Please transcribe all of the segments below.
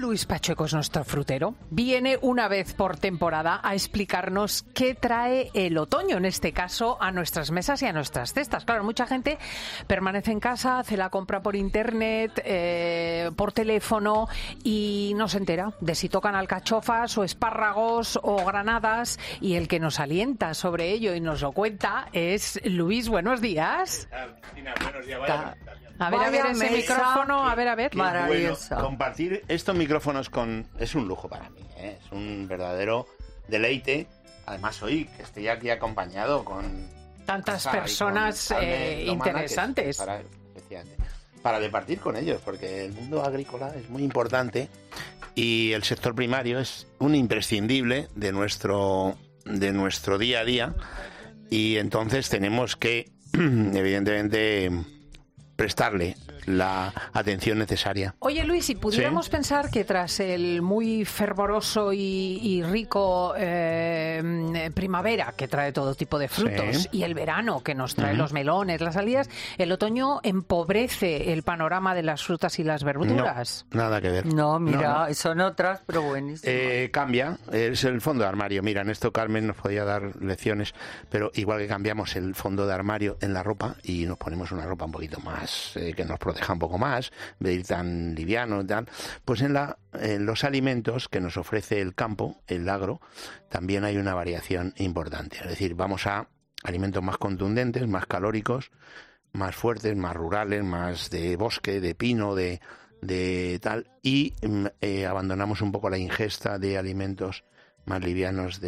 Luis Pacheco es nuestro frutero. Viene una vez por temporada a explicarnos qué trae el otoño, en este caso, a nuestras mesas y a nuestras cestas. Claro, mucha gente permanece en casa, hace la compra por internet, por teléfono y no se entera de si tocan alcachofas o espárragos o granadas. Y el que nos alienta sobre ello y nos lo cuenta es Luis. Buenos días. Cristina, buenos días. A ver ese micrófono, a ver. Maravilloso. Bueno, compartir estos micrófonos es un lujo para mí, ¿eh? Es un verdadero deleite. Además, hoy que estoy aquí acompañado con tantas Sara personas con Carmen Lomana, interesantes. Para departir con ellos, porque el mundo agrícola es muy importante y el sector primario es un imprescindible de nuestro día a día, y entonces tenemos que, evidentemente, prestarle la atención necesaria. Oye, Luis, si pudiéramos pensar que tras el muy fervoroso y rico primavera, que trae todo tipo de frutos, y el verano, que nos trae los melones, las salidas, el otoño empobrece el panorama de las frutas y las verduras. No, nada que ver. No, mira, son otras, pero buenísimas. Cambia, es el fondo de armario. Mira, en esto Carmen nos podía dar lecciones, pero igual que cambiamos el fondo de armario en la ropa y nos ponemos una ropa un poquito más, que nos proteja un poco más, de ir tan liviano y tal, pues en los alimentos que nos ofrece el campo, el agro, también hay una variación importante. Es decir, vamos a alimentos más contundentes, más calóricos, más fuertes, más rurales, más de bosque, de pino, de tal, y abandonamos un poco la ingesta de alimentos más livianos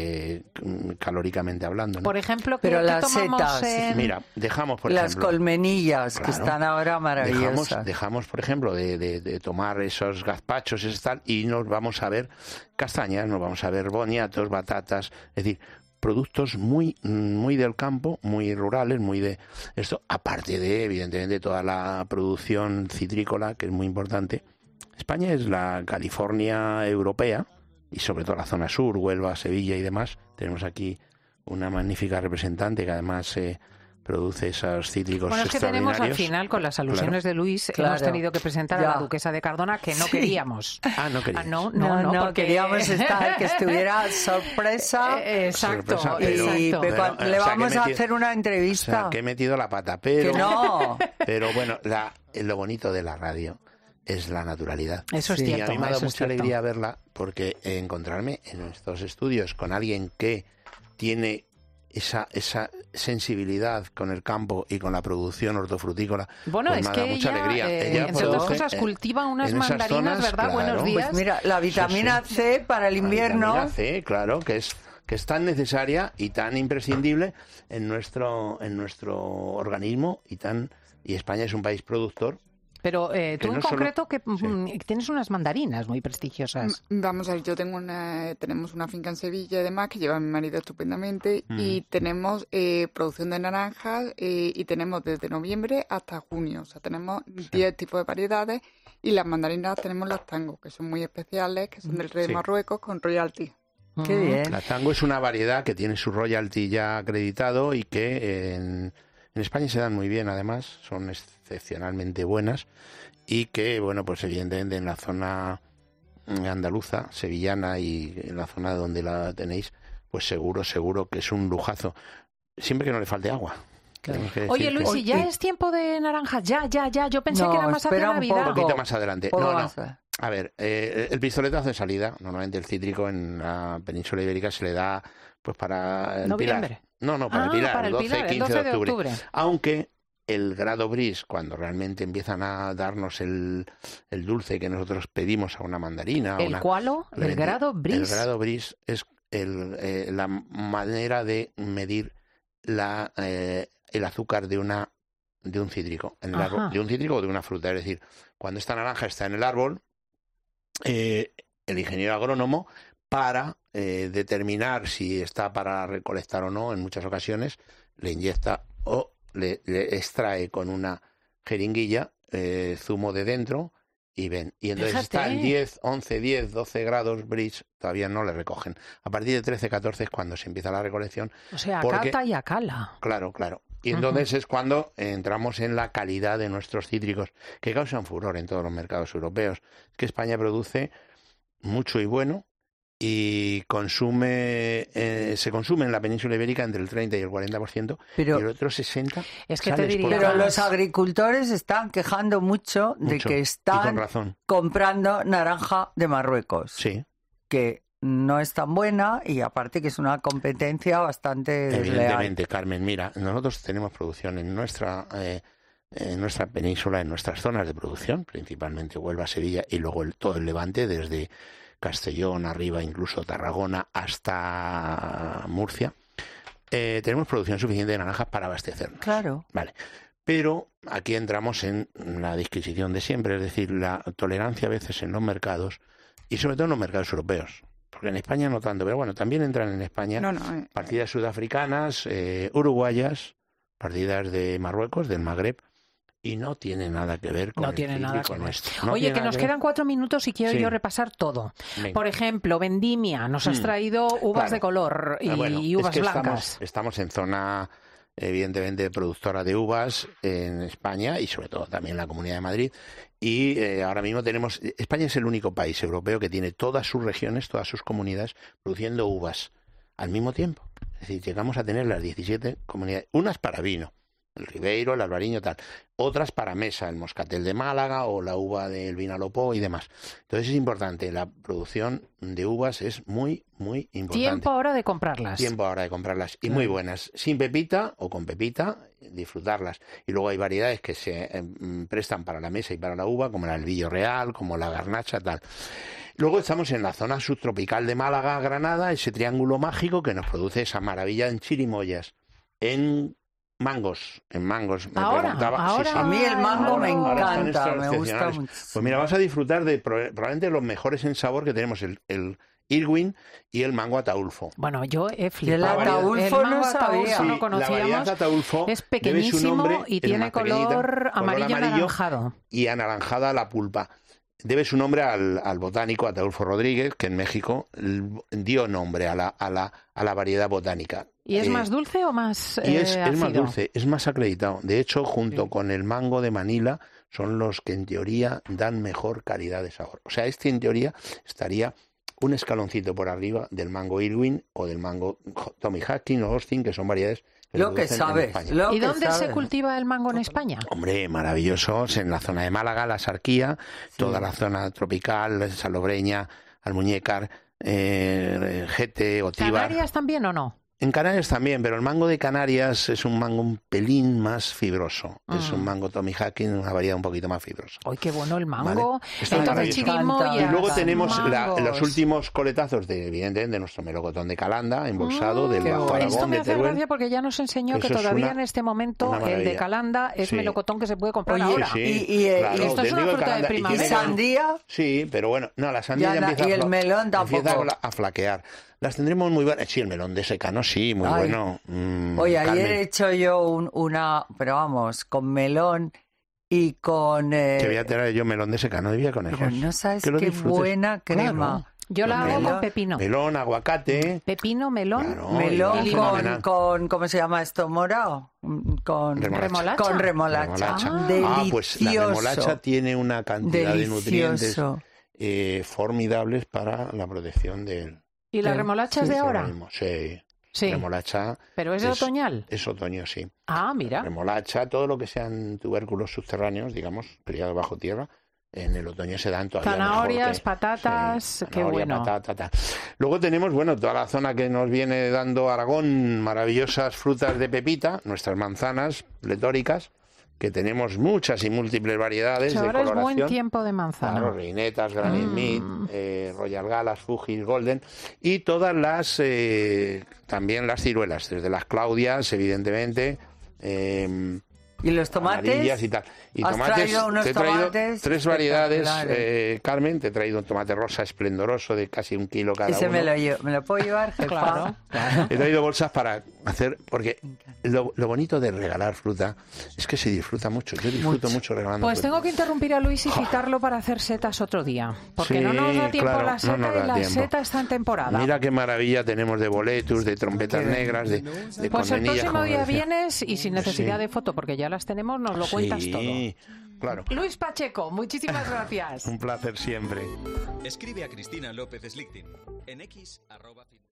calóricamente hablando, ¿no? Por ejemplo, pero las tomamos setas, mira, dejamos por las ejemplo colmenillas, claro, que están ahora maravillosas. Dejamos por ejemplo de tomar esos gazpachos y tal, y nos vamos a ver castañas, nos vamos a ver boniatos, batatas, es decir, productos muy del campo, muy rurales, muy de esto, aparte de, evidentemente, toda la producción citrícola, que es muy importante. España es la California europea, y sobre todo la zona sur, Huelva, Sevilla y demás. Tenemos aquí una magnífica representante que además produce esos cítricos bueno, es que tenemos al final, con las alusiones de Luis, hemos tenido que presentar a la duquesa de Cardona, que no queríamos. No queríamos. No, porque queríamos que estuviera sorpresa. Exacto, exacto. Le vamos a hacer una entrevista. O sea, que he metido la pata, pero... Que no. Pero bueno, lo bonito de la radio es la naturalidad. Eso es cierto. Y a mí me ha dado mucha alegría verla, porque encontrarme en estos estudios con alguien que tiene esa sensibilidad con el campo y con la producción hortofrutícola, bueno, pues es me que da mucha alegría. Ella entre otras cosas, cultiva unas mandarinas, zonas, ¿verdad? Claro. Buenos días. Pues mira, la vitamina C para el invierno. La vitamina C, claro, que es tan necesaria y tan imprescindible en nuestro organismo, y España es un país productor. Pero tú en concreto que sí. Tienes unas mandarinas muy prestigiosas. Vamos a ver, tenemos una finca en Sevilla, además, que lleva mi marido estupendamente, y tenemos producción de naranjas, y tenemos desde noviembre hasta junio. O sea, tenemos 10 tipos de variedades, y las mandarinas tenemos las tango, que son muy especiales, que son del rey de Marruecos con royalty. Qué bien. La tango es una variedad que tiene su royalty ya acreditado y que en España se dan muy bien, además, son excepcionalmente buenas, y que, bueno, pues evidentemente en la zona andaluza, sevillana y en la zona donde la tenéis, pues seguro que es un lujazo, siempre que no le falte agua. Claro. Oye, Luis, ¿y ya es tiempo de naranjas? Ya. Yo pensé que era más hacia Navidad. Un poquito más adelante. No. A ver, el pistoletazo de salida, normalmente el cítrico en la península ibérica se le da pues para el ¿Noviembre? Pilar. No, para el Pilar, el 12-15 de octubre. Aunque el grado bris, cuando realmente empiezan a darnos el dulce que nosotros pedimos a una mandarina... ¿El cualo? ¿El grado bris? El grado bris es la manera de medir el azúcar de un cítrico, en el árbol, de un cítrico o de una fruta. Es decir, cuando esta naranja está en el árbol, el ingeniero agrónomo, para determinar si está para recolectar o no, en muchas ocasiones le inyecta o le extrae con una jeringuilla zumo de dentro y ven. Y entonces está en 10, 11, 10, 12 grados bris, todavía no le recogen. A partir de 13, 14 es cuando se empieza la recolección. O sea, acata y acala. Claro. Y entonces es cuando entramos en la calidad de nuestros cítricos, que causan furor en todos los mercados europeos. Es que España produce mucho y bueno, y se consume en la península ibérica entre el 30 y el 40%, pero, y el otro 60%. Es que te diría, pero los agricultores están quejando mucho de que están comprando naranja de Marruecos. Sí. Que no es tan buena y aparte que es una competencia bastante desleal. Evidentemente, Carmen, mira, nosotros tenemos producción en nuestra península, en nuestras zonas de producción, principalmente Huelva, Sevilla y luego todo el Levante, desde Castellón arriba, incluso Tarragona, hasta Murcia. Tenemos producción suficiente de naranjas para abastecernos. Claro. Vale. Pero aquí entramos en la disquisición de siempre, es decir, la tolerancia a veces en los mercados y sobre todo en los mercados europeos. Porque en España no tanto, pero bueno, también entran en España partidas sudafricanas, uruguayas, partidas de Marruecos, del Magreb, y no tiene nada que ver con el cítrico nuestro. Oye, que nos quedan 4 minutos y quiero yo repasar todo. Venga. Por ejemplo, vendimia, nos has traído uvas de color y uvas blancas. Estamos en zona, evidentemente, productora de uvas en España y sobre todo también en la Comunidad de Madrid. Y ahora mismo España es el único país europeo que tiene todas sus regiones, todas sus comunidades produciendo uvas al mismo tiempo. Es decir, llegamos a tener las 17 comunidades, unas para vino, el Ribeiro, el Albariño, tal, otras para mesa, el Moscatel de Málaga o la uva del Vinalopó y demás. Entonces es importante, la producción de uvas es muy, muy importante. Tiempo ahora de comprarlas. Y muy buenas, sin pepita o con pepita, disfrutarlas. Y luego hay variedades que se prestan para la mesa y para la uva, como el Albillo Real, como la Garnacha, tal. Luego estamos en la zona subtropical de Málaga, Granada, ese triángulo mágico que nos produce esa maravilla en chirimoyas, en mangos. Ahora, a mí el mango me encanta, me gusta mucho. Pues mira, vas a disfrutar de probablemente los mejores en sabor que tenemos, el Irwin y el mango ataulfo. Bueno, yo he flipado. El ataulfo no sabía. No conocíamos. La variedad ataulfo es pequeñísimo y tiene color amarillo anaranjado. Y anaranjada la pulpa. Debe su nombre al botánico Ataulfo Rodríguez, que en México dio nombre a la variedad botánica. ¿Y es más dulce o más es más dulce, es más acreditado. De hecho, junto con el mango de Manila, son los que en teoría dan mejor calidad de sabor. O sea, este en teoría estaría un escaloncito por arriba del mango Irwin o del mango Tommy Hawkins o Austin, que son variedades lo que sabes. ¿Y dónde se cultiva el mango en España? Hombre, maravillosos. En la zona de Málaga, la Sarquía, toda la zona tropical, Salobreña, Almuñécar, Gete, Otíbar. ¿Canarias también o no? En Canarias también, pero el mango de Canarias es un mango un pelín más fibroso. Es un mango Tommy Hawkins, una variedad un poquito más fibrosa. ¡Ay, qué bueno el mango! ¿Vale? Entonces, chirimoyas, y luego tenemos los últimos coletazos de nuestro melocotón de Calanda, embolsado, del Bajo Aragón, esto me de hace Teruel. gracia porque ya nos enseñó que todavía en este momento el de Calanda es melocotón que se puede comprar ahora. Sí, y esto es una fruta de primavera. ¿Y sandía? Sí, pero bueno, no, la sandía ya empieza, y el melón tampoco. A flaquear. Las tendremos muy buenas. Sí, el melón de secano, sí, muy bueno. Oye, ayer he hecho yo una, pero vamos, con melón y con... Que voy a traer yo melón de secano y conejos. Pero no sabes qué buena crema. Claro. Yo la hago con pepino. Melón, aguacate. Pepino, melón. Claro, melón con ¿cómo se llama esto? ¿Morado? Con remolacha. Con remolacha. Pues la remolacha tiene una cantidad de nutrientes formidables para la protección del... ¿Y la remolacha es de ahora? Sí. Remolacha. ¿Pero es otoñal? Es otoño, sí. Ah, mira. Remolacha, todo lo que sean tubérculos subterráneos, digamos, criados bajo tierra, en el otoño se dan todavía zanahorias, patatas, qué bueno. Patata. Luego tenemos, toda la zona que nos viene dando Aragón, maravillosas frutas de pepita, nuestras manzanas pletóricas, que tenemos muchas y múltiples variedades de coloración. Ahora es buen tiempo de manzana. Claro, reinetas, Granny Smith, Royal Galas, Fujis, Golden y todas las, también las ciruelas, desde las Claudias, evidentemente, ¿Y los tomates? Y tal. Y ¿Has tomates, traído unos te he traído tomates 3 variedades, Carmen. Te he traído un tomate rosa esplendoroso de casi 1 kilo cada Ese uno. me lo puedo llevar, jefa. Claro. He traído bolsas para hacer... Porque lo bonito de regalar fruta es que se disfruta mucho. Yo disfruto mucho regalando Pues fruta. tengo que interrumpir a Luis y citarlo para hacer setas otro día. Porque Sí, no nos da tiempo claro, la seta, no nos da y la tiempo. seta está en temporada. Mira qué maravilla tenemos de boletus, de trompetas negras, de Pues el colmenillas, próximo como día decía. vienes y sin necesidad Sí. de foto, porque ya las tenemos, nos lo cuentas todo. Sí, claro. Luis Pacheco, muchísimas gracias. Un placer siempre. Escribe a Cristina López Slichting en X @